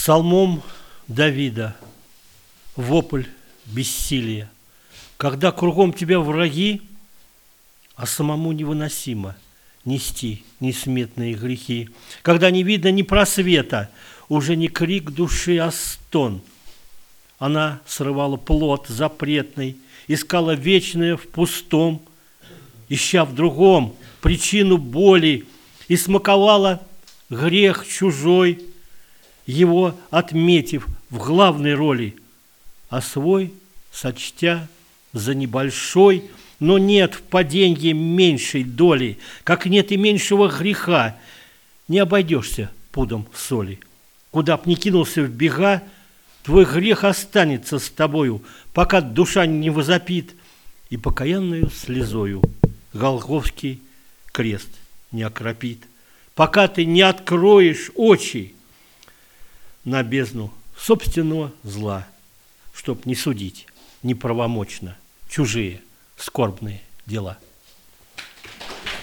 Псалмом Давида вопль бессилия, когда кругом тебя враги, а самому невыносимо нести несметные грехи, когда не видно ни просвета, уже не крик души, а стон. Она срывала плод запретный, искала вечное в пустом, ища в другом причину боли, и смаковала грех чужой, его отметив в главной роли, а свой сочтя за небольшой, но нет в паденье меньшей доли, как нет и меньшего греха, не обойдешься пудом соли. Куда б ни кинулся в бега, твой грех останется с тобою, пока душа не возопит и покаянную слезою Голгофский крест не окропит, пока ты не откроешь очи на бездну собственного зла, чтоб не судить неправомочно чужие скорбные дела.